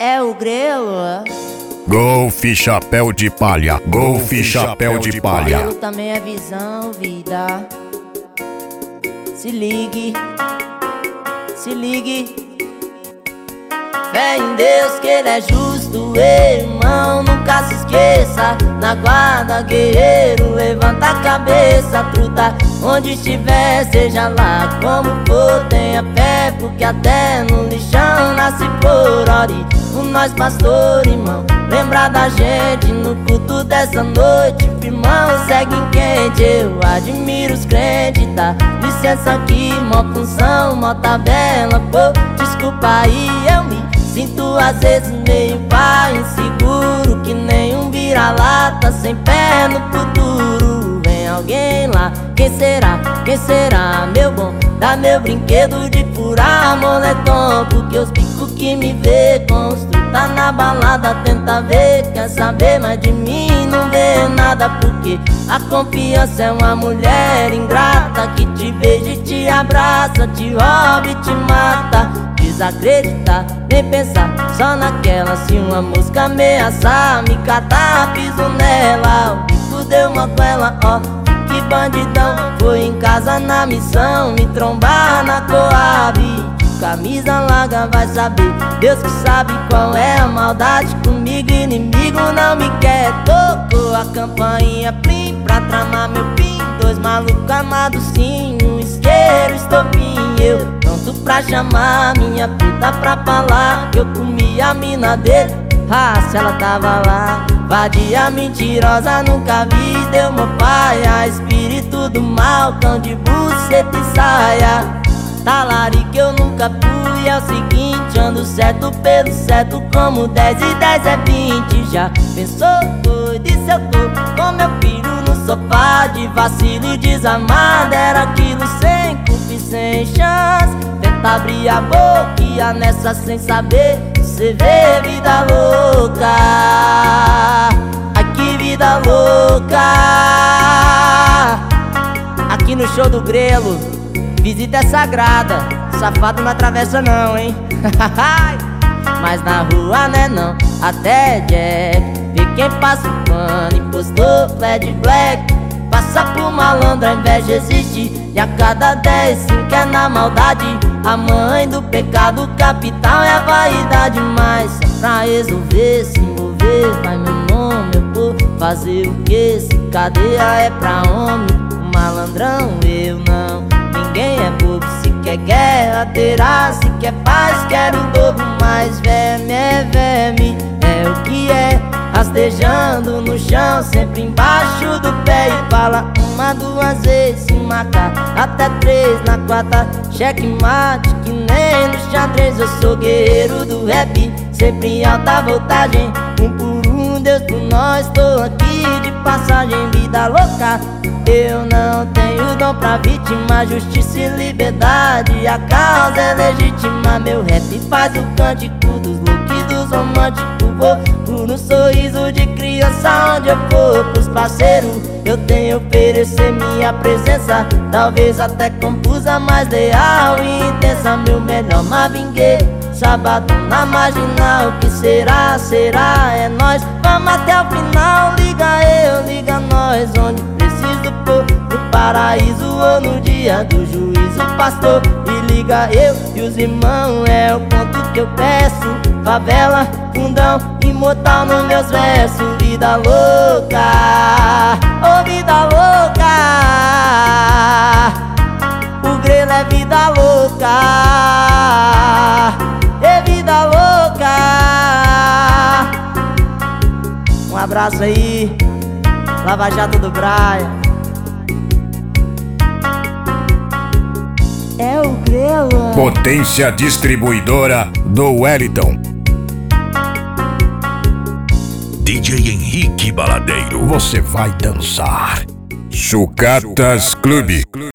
É o grelo. Golf chapéu de palha, golf chapéu de palha. Grelo também é visão, vida. Se ligue, se ligue. Fé em Deus que Ele é justo, irmão, nunca se esqueça. Na guarda, guerreiro, levanta a cabeça, truta. Onde estiver, seja lá como for, tenha fé, porque até no lixão nasce flor. Ore por nós, pastor, irmão, lembra da gente no culto dessa noite. Irmão, segue em quente, eu admiro os crentes, tá? Licença aqui, mó função, mó tabela, pô, desculpa aí, eu me sinto às vezes meio pai, inseguro, que nem um vira-lata sem pé no futuro. Vem alguém lá, quem será? Quem será? Meu bom, dá meu brinquedo de furar moletom, porque os picos que me vê construir tá na balada, tenta ver, quer saber, mas de mim não vê nada, porque a confiança é uma mulher ingrata que te beija e te abraça, te rouba e te mata. Desacreditar, nem pensar só naquela. Se uma mosca ameaçar, me catar, piso nela. O bico deu uma coela, ó, que bandidão. Foi em casa na missão, me trombar na Coab. Camisa larga vai saber, Deus que sabe qual é a maldade comigo. Inimigo não me quer. Tocou a campainha plim pra tramar meu pin. Dois malucos amados sim, um isqueiro, estopim. Eu pronto pra chamar minha puta pra falar que eu comi a mina dele. Ah, se ela tava lá, vadia mentirosa, nunca vi. Deu meu pai, a espírito do mal, cão de buceta e saia. Talarica eu nunca fui, é o seguinte, ando certo pelo certo, como 10 e 10 é 20. Já pensou, doido, e se eu tô com meu filho no sofá, de vacilo e desamado, era aquilo sem culpa e sem chance. Tenta abrir a boca e a nessa sem saber, cê vê vida louca. Ai que vida louca. Aqui no show do Grelo, visita é sagrada, safado não atravessa não, hein? Mas na rua né não, até Jack vê quem passa o pano e postou flat black. Passa por malandro, a inveja existe, e a cada 10, 5 é na maldade. A mãe do pecado capital é a vaidade. Mas é pra resolver, se envolver, vai meu nome, eu vou fazer o que? Se cadeia é pra homem, o malandrão eu não. Ninguém é bobo, se quer guerra terá, se quer paz quer o dobro. Mas verme é verme, é o que é, rastejando no chão, sempre embaixo do pé. E fala uma, duas vezes, se marcar até 3, na quarta checkmate, que nem no xadrez. Eu sou guerreiro do rap, sempre em alta voltagem, um por um, Deus por nós, tô aqui de passagem. Vida louca, eu não tenho dom pra vítima, justiça e liberdade, a causa é legítima. Meu rap faz o cântico dos loucos e dos românticos. Vou por um sorriso de criança onde eu for. Pros parceiros eu tenho a oferecer minha presença, talvez até confusa, mas leal e intensa. Meu melhor Marvin Gaye, sábado na marginal. O que será, será, é nós, vamos até o final. Liga eu, liga nós, onde preciso pôr, no paraíso ou no dia do juízo, pastor. E liga eu e os irmãos, é o ponto que eu peço. Favela, fundão, imortal nos meus versos. Vida louca, oh vida louca. O Grelo é vida louca, é vida louca. Um abraço aí, Lava Jato do Braia. É o Grelo. Potência distribuidora do Wellington. DJ Henrique Baladeiro. Você vai dançar. Sucatas Clube.